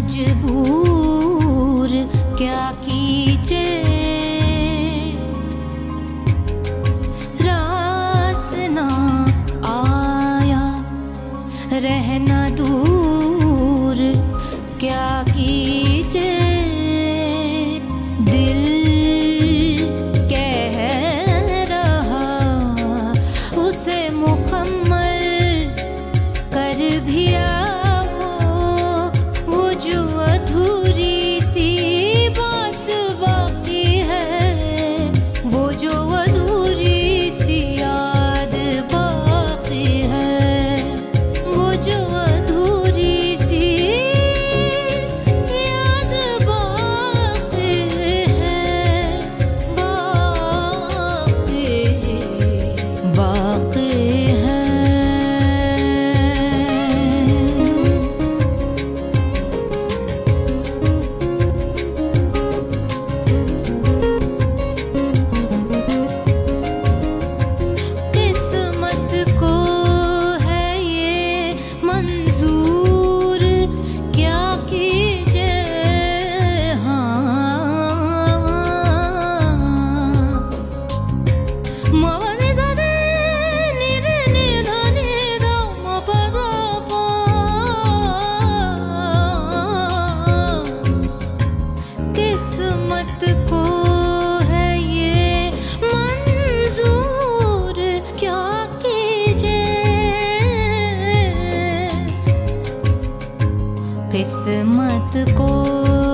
मजबूर क्या कीजे, रास ना आया रहना दूर क्या कीजे, दिल कह रहा उसे मुकम्मल कर भी आओ, वो जो अधूरी सी बात बाकी है, वो जो अधूरी सी याद बाकी है, वो जो अधूरी सी याद बाकी है, बाकी है। किस्मत को है ये मंजूर क्या कीजे, हाँ मवने ज़ादे निरे निधाने दा मपदा पा, किस्मत को है ये मंजूर क्या कीजे, किस्मत को